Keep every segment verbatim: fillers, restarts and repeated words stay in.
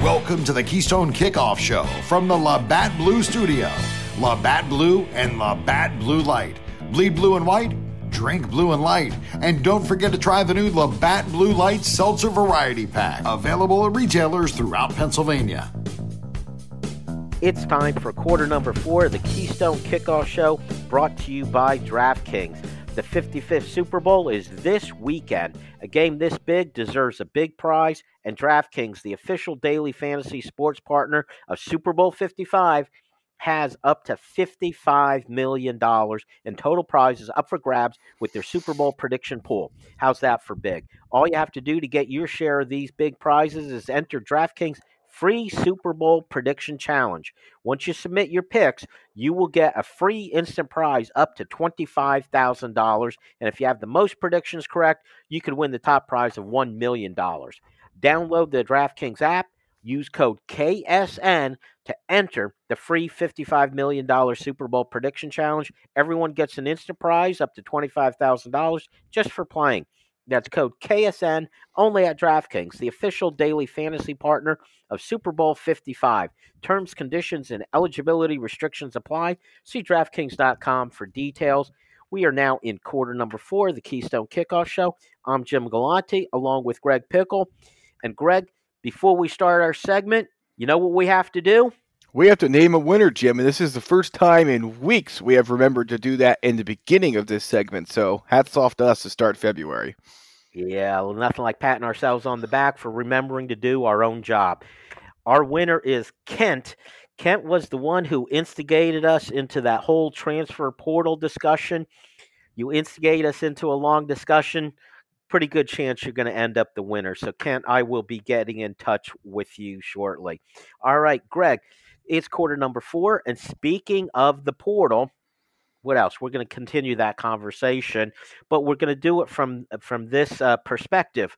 Welcome to the Keystone Kickoff Show from the Labatt Blue Studio. Labatt Blue and Labatt Blue Light. Bleed blue and white, drink blue and light. And don't forget to try the new Labatt Blue Light Seltzer Variety Pack. Available at retailers throughout Pennsylvania. It's time for quarter number four of the Keystone Kickoff Show, brought to you by DraftKings. The fifty-fifth Super Bowl is this weekend. A game this big deserves a big prize, and DraftKings, the official daily fantasy sports partner of Super Bowl fifty-five, has up to fifty-five million dollars in total prizes up for grabs with their Super Bowl prediction pool. How's that for big? All you have to do to get your share of these big prizes is enter DraftKings free Super Bowl prediction challenge. Once you submit your picks, you will get a free instant prize up to twenty-five thousand dollars. And if you have the most predictions correct, you can win the top prize of one million dollars. Download the DraftKings app, use code K S N to enter the free fifty-five million dollars Super Bowl prediction challenge. Everyone gets an instant prize up to twenty-five thousand dollars just for playing. That's code K S N only at DraftKings, the official daily fantasy partner of Super Bowl fifty-five. Terms, conditions, and eligibility restrictions apply. See DraftKings dot com for details. We are now in quarter number four of the Keystone Kickoff Show. I'm Jim Galante along with Greg Pickle. And Greg, before we start our segment, you know what we have to do? We have to name a winner, Jim, and this is the first time in weeks we have remembered to do that in the beginning of this segment. So hats off to us to start February. Yeah, well, nothing like patting ourselves on the back for remembering to do our own job. Our winner is Kent. Kent was the one who instigated us into that whole transfer portal discussion. You instigate us into a long discussion, pretty good chance you're going to end up the winner. So, Kent, I will be getting in touch with you shortly. All right, Greg, it's quarter number four. And speaking of the portal, what else? We're going to continue that conversation, but we're going to do it from from this uh, perspective.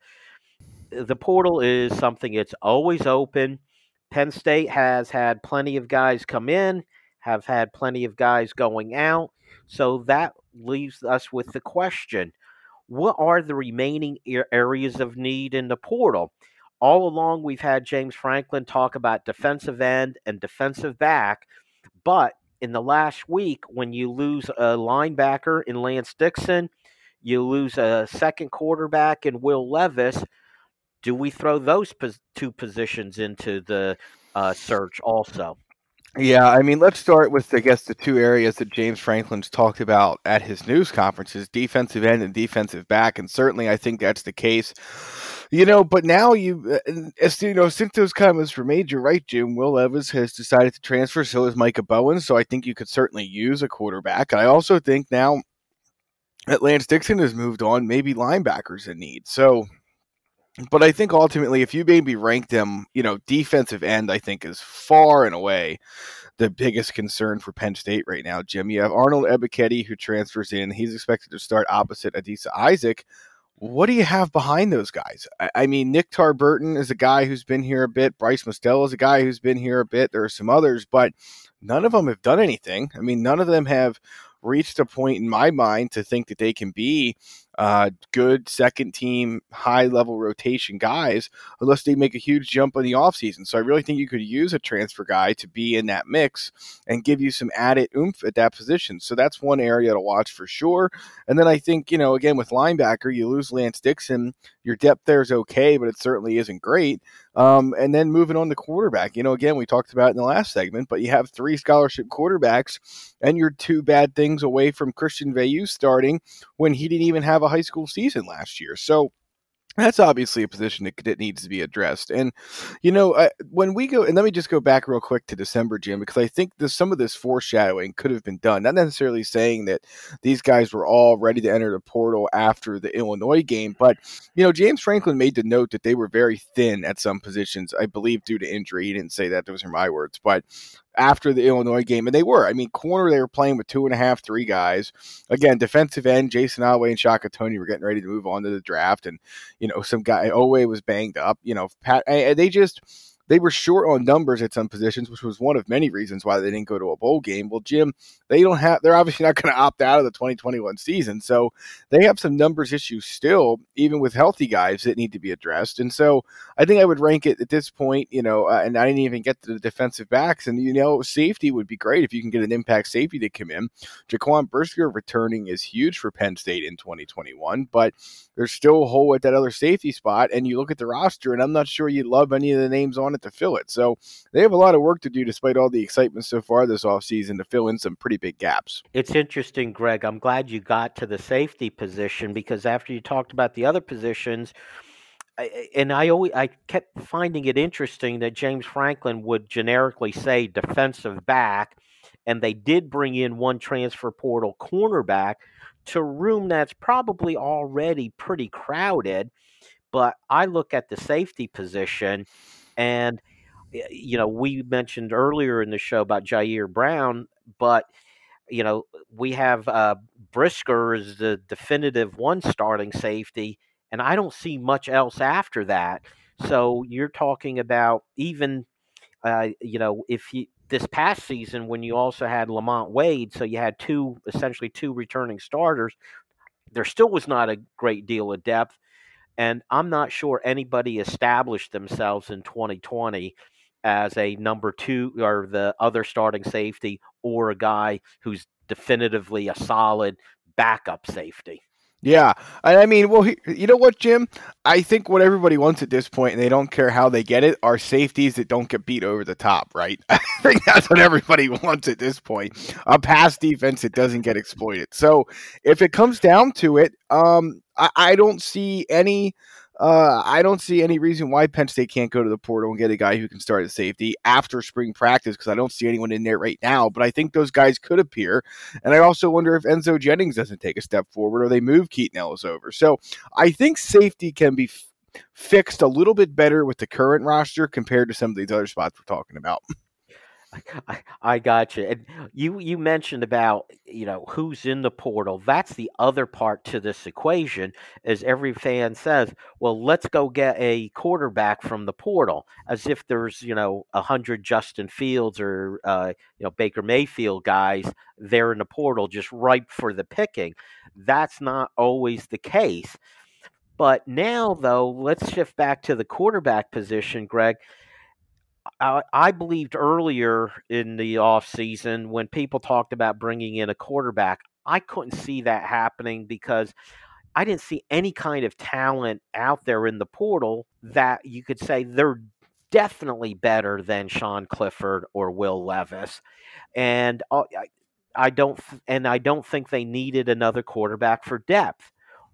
The portal is something it's always open. Penn State has had plenty of guys come in, have had plenty of guys going out. So that leaves us with the question, what are the remaining areas of need in the portal? All along, we've had James Franklin talk about defensive end and defensive back, but in the last week, when you lose a linebacker in Lance Dixon, you lose a second quarterback in Will Levis, do we throw those pos- two positions into the uh, search also? Yeah, I mean, let's start with, I guess, the two areas that James Franklin's talked about at his news conferences, defensive end and defensive back, and certainly I think that's the case. You know, but now you, as you know, since those comments were made, you're right, Jim. Will Levis has decided to transfer, so is Micah Bowen, so I think you could certainly use a quarterback. I also think now that Lance Dixon has moved on, maybe linebackers in need. So, but I think ultimately, if you maybe rank them, you know, defensive end, I think is far and away the biggest concern for Penn State right now, Jim. You have Arnold Ebiketie, who transfers in. He's expected to start opposite Adisa Isaac. What do you have behind those guys? I, I mean, Nick Tarburton is a guy who's been here a bit. Bryce Mostella is a guy who's been here a bit. There are some others, but none of them have done anything. I mean, none of them have reached a point in my mind to think that they can be uh, good second team, high level rotation guys unless they make a huge jump in the offseason. So I really think you could use a transfer guy to be in that mix and give you some added oomph at that position. So that's one area to watch for sure. And then I think, you know, again, with linebacker, you lose Lance Dixon. Your depth there is okay, but it certainly isn't great. Um, and then moving on to quarterback, you know, again, we talked about it in the last segment, but you have three scholarship quarterbacks and you're two bad things away from Christian Veilleux starting when he didn't even have a high school season last year. So that's obviously a position that, that needs to be addressed. And, you know, uh, when we go, and let me just go back real quick to December, Jim, because I think this, some of this foreshadowing could have been done. Not necessarily saying that these guys were all ready to enter the portal after the Illinois game, but, you know, James Franklin made the note that they were very thin at some positions, I believe due to injury. He didn't say that. Those are my words. But after the Illinois game, and they were. I mean, corner, they were playing with two and a half, three guys. Again, defensive end, Jason Alway and Shaka Tony were getting ready to move on to the draft, and, you know, some guy, Owe was banged up. You know, Pat, they just, they were short on numbers at some positions, which was one of many reasons why they didn't go to a bowl game. Well, Jim, they don't have, they're obviously not going to opt out of the twenty twenty-one season. So they have some numbers issues still, even with healthy guys that need to be addressed. And so I think I would rank it at this point, you know, uh, and I didn't even get to the defensive backs. And, you know, safety would be great if you can get an impact safety to come in. Jaquan Brisker returning is huge for Penn State in twenty twenty-one, but there's still a hole at that other safety spot. And you look at the roster, and I'm not sure you love any of the names on it to fill it. So they have a lot of work to do, despite all the excitement so far this offseason, to fill in some pretty big gaps. It's interesting, Greg. I'm glad you got to the safety position, because after you talked about the other positions, I, and I always I kept finding it interesting that James Franklin would generically say defensive back, and they did bring in one transfer portal cornerback to a room that's probably already pretty crowded. But I look at the safety position, and, you know, we mentioned earlier in the show about Jair Brown, but, you know, we have uh, Brisker as the definitive one starting safety, and I don't see much else after that. So you're talking about even, uh, you know, if you this past season when you also had Lamont Wade, so you had two, essentially two returning starters, there still was not a great deal of depth. And I'm not sure anybody established themselves in twenty twenty as a number two or the other starting safety, or a guy who's definitively a solid backup safety. Yeah. I mean, well, you know what, Jim? I think what everybody wants at this point, and they don't care how they get it, are safeties that don't get beat over the top, right? I think that's what everybody wants at this point. A pass defense that doesn't get exploited. So if it comes down to it, um, I, I don't see any Uh, I don't see any reason why Penn State can't go to the portal and get a guy who can start at safety after spring practice, because I don't see anyone in there right now. But I think those guys could appear. And I also wonder if Enzo Jennings doesn't take a step forward, or they move Keaton Ellis over. So I think safety can be f- fixed a little bit better with the current roster compared to some of these other spots we're talking about. I, I got you. And you, you mentioned about, you know, who's in the portal. That's the other part to this equation, as every fan says, well, let's go get a quarterback from the portal, as if there's, you know, a hundred Justin Fields or, uh, you know, Baker Mayfield guys there in the portal just ripe for the picking. That's not always the case. But now, though, let's shift back to the quarterback position, Greg. I, I believed earlier in the offseason when people talked about bringing in a quarterback, I couldn't see that happening because I didn't see any kind of talent out there in the portal that you could say they're definitely better than Sean Clifford or Will Levis. And uh, I, I don't and I don't think they needed another quarterback for depth.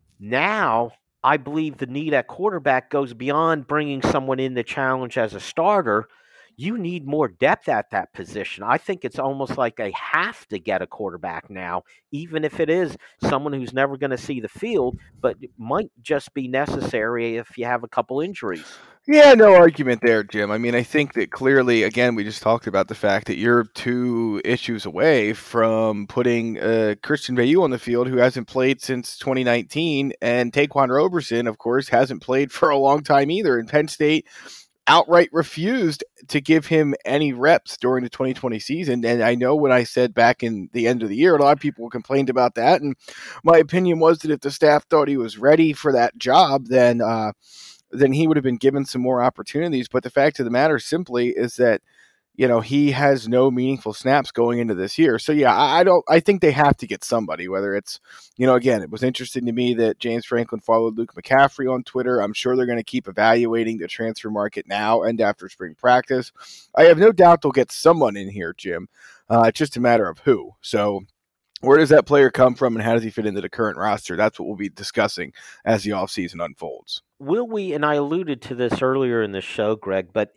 Now, I believe the need at quarterback goes beyond bringing someone in to challenge as a starter. You need more depth at that position. I think it's almost like they have to get a quarterback now, even if it is someone who's never going to see the field, but it might just be necessary if you have a couple injuries. Yeah, no argument there, Jim. I mean, I think that clearly, again, we just talked about the fact that you're two issues away from putting uh, Christian Veilleux on the field, who hasn't played since twenty nineteen, and Taquan Roberson, of course, hasn't played for a long time either. And Penn State outright refused to give him any reps during the twenty twenty season. And I know when I said back in the end of the year, a lot of people complained about that. And my opinion was that if the staff thought he was ready for that job, then uh, then he would have been given some more opportunities. But the fact of the matter simply is that, you know, he has no meaningful snaps going into this year. So, yeah, I, I don't, I think they have to get somebody, whether it's, you know, again, it was interesting to me that James Franklin followed Luke McCaffrey on Twitter. I'm sure they're going to keep evaluating the transfer market now and after spring practice. I have no doubt they'll get someone in here, Jim. Uh, it's just a matter of who. So where does that player come from and how does he fit into the current roster? That's what we'll be discussing as the offseason unfolds. Will we, and I alluded to this earlier in the show, Greg, but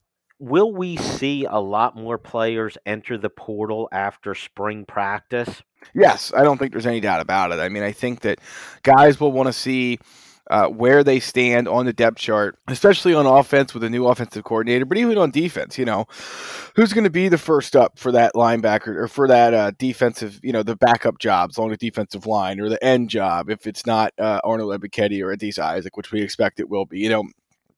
will we see a lot more players enter the portal after spring practice? Yes, I don't think there's any doubt about it. I mean, I think that guys will want to see uh, where they stand on the depth chart, especially on offense with a new offensive coordinator, but even on defense, you know, who's going to be the first up for that linebacker or for that uh, defensive, you know, the backup jobs along the defensive line or the end job if it's not uh, Arnold Ebiketie or Adisa Isaac, which we expect it will be, you know.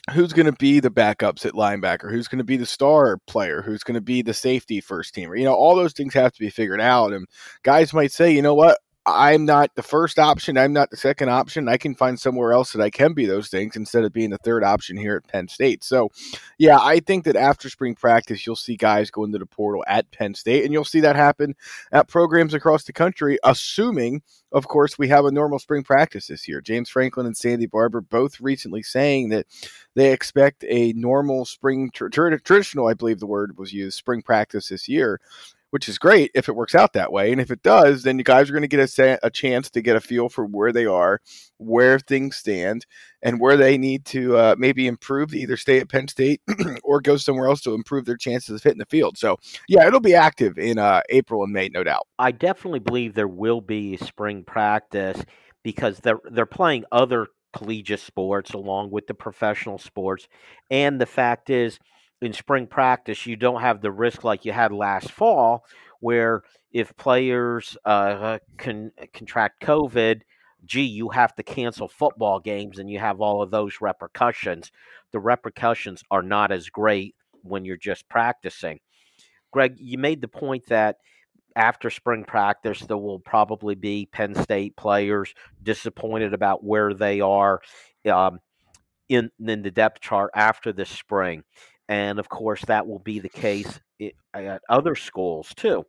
who's going to be the backups at linebacker, who's going to be the star player, who's going to be the safety first teamer. You know, all those things have to be figured out. And guys might say, you know what, I'm not the first option. I'm not the second option. I can find somewhere else that I can be those things instead of being the third option here at Penn State. So, yeah, I think that after spring practice, you'll see guys go into the portal at Penn State, and you'll see that happen at programs across the country, assuming, of course, we have a normal spring practice this year. James Franklin and Sandy Barbour both recently saying that they expect a normal spring, tr- tr- traditional, I believe the word was used, spring practice this year, which is great if it works out that way. And if it does, then you guys are going to get a, sa- a chance to get a feel for where they are, where things stand, and where they need to uh, maybe improve to either stay at Penn State or go somewhere else to improve their chances of hitting the field. So, yeah, it'll be active in uh, April and May, no doubt. I definitely believe there will be spring practice because they're, they're playing other collegiate sports along with the professional sports. And the fact is, in spring practice, you don't have the risk like you had last fall, where if players uh, can contract COVID, gee, you have to cancel football games and you have all of those repercussions. The repercussions are not as great when you're just practicing. Greg, you made the point that after spring practice, there will probably be Penn State players disappointed about where they are um, in, in the depth chart after the spring. And, of course, that will be the case at other schools, too.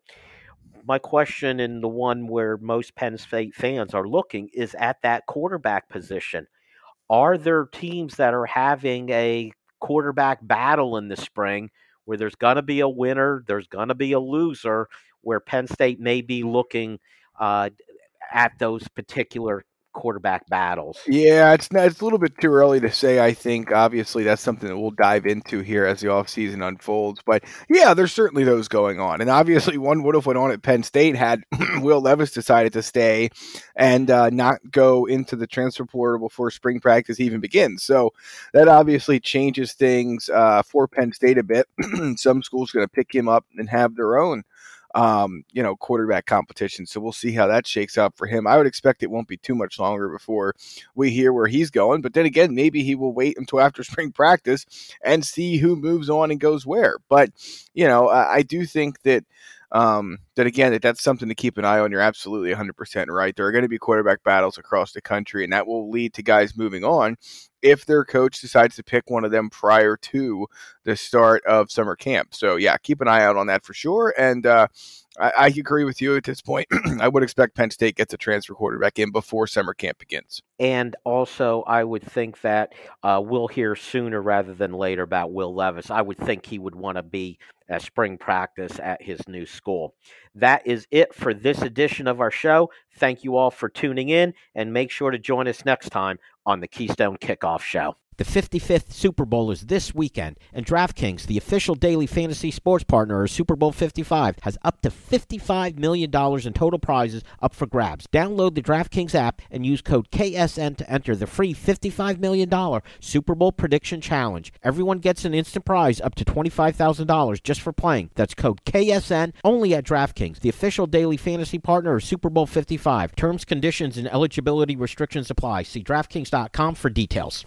My question, and the one where most Penn State fans are looking, is at that quarterback position. Are there teams that are having a quarterback battle in the spring where there's going to be a winner, there's going to be a loser, where Penn State may be looking uh, at those particular quarterback battles? Yeah, it's not, it's a little bit too early to say. I think obviously that's something that we'll dive into here as the offseason unfolds. But yeah, there's certainly those going on. And obviously one would have went on at Penn State had Will Levis decided to stay and uh, not go into the transfer portal before spring practice even begins. So that obviously changes things uh, for Penn State a bit. Some schools are going to pick him up and have their own Um, you know, quarterback competition. So we'll see how that shakes out for him. I would expect it won't be too much longer before we hear where he's going. But then again, maybe he will wait until after spring practice and see who moves on and goes where. But, you know, I, I do think that Um, that again, that that's something to keep an eye on. You're absolutely one hundred percent right. There are going to be quarterback battles across the country, and that will lead to guys moving on if their coach decides to pick one of them prior to the start of summer camp. So, yeah, keep an eye out on that for sure. And uh, I, I agree with you at this point. I would expect Penn State gets a transfer quarterback in before summer camp begins. And also, I would think that uh, we'll hear sooner rather than later about Will Levis. I would think he would want to be at spring practice at his new school. That is it for this edition of our show. Thank you all for tuning in, and make sure to join us next time on the Keystone Kickoff Show. The fifty-fifth Super Bowl is this weekend, and DraftKings, the official daily fantasy sports partner of Super Bowl fifty-five, has up to fifty-five million dollars in total prizes up for grabs. Download the DraftKings app and use code K S N to enter the free fifty-five million dollars Super Bowl Prediction Challenge. Everyone gets an instant prize up to twenty-five thousand dollars just for playing. That's code K S N only at DraftKings, the official daily fantasy partner of Super Bowl fifty-five. Terms, conditions, and eligibility restrictions apply. See DraftKings dot com for details.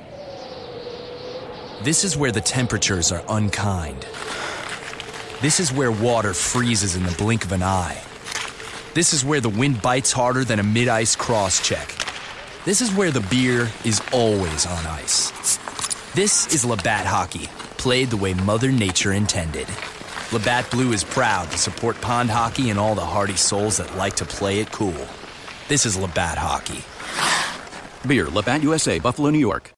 This is where the temperatures are unkind. This is where water freezes in the blink of an eye. This is where the wind bites harder than a mid-ice cross-check. This is where the beer is always on ice. This is Labatt Hockey, played the way Mother Nature intended. Labatt Blue is proud to support pond hockey and all the hardy souls that like to play it cool. This is Labatt Hockey. Beer, Labatt U S A, Buffalo, New York.